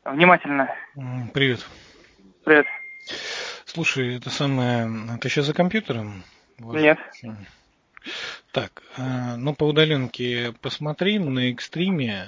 Внимательно. Привет. Привет. Слушай, это самое, ты сейчас за компьютером? Нет. Так, ну по удаленке посмотри на экстриме.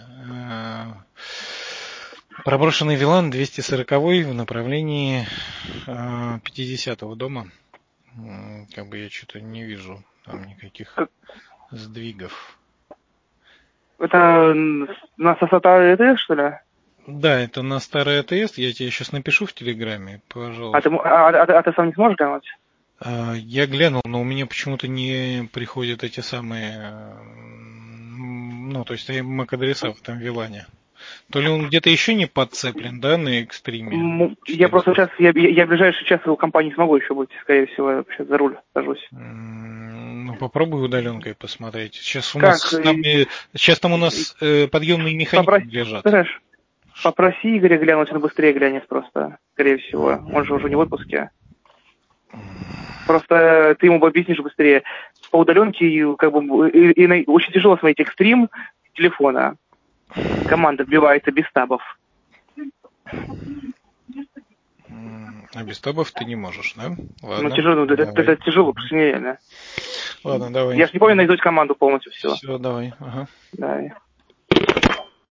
Проброшенный Вилан 240 в направлении 50-го дома. Как бы я что-то не вижу там никаких сдвигов. Это на состота ЭТС, что ли? Да, это на старый АТС. Я тебе сейчас напишу в Телеграме, А пожалуйста. ты сам не сможешь глянуть? Я глянул, но у меня почему-то не приходят эти самые, то есть MAC-адреса в этом Вилане. То ли он где-то еще не подцеплен, да, на экстриме? Я просто сейчас, я в ближайший час в компании смогу еще быть, скорее всего, я сейчас за руль сажусь. Ну, попробуй удаленкой посмотреть. Сейчас там у нас подъемные механики лежат. Попроси Игоря глянуть, он быстрее глянет просто, скорее всего. Он же уже не в отпуске. Просто ты ему объяснишь быстрее. По удаленке очень тяжело смотреть экстрим с телефона. Команда вбивается без табов. А без табов ты не можешь, да? Ладно. Это тяжело, просто нереально. Ладно, давай. Я же не помню наизусть команду полностью всего. Все, давай. Ага. Давай.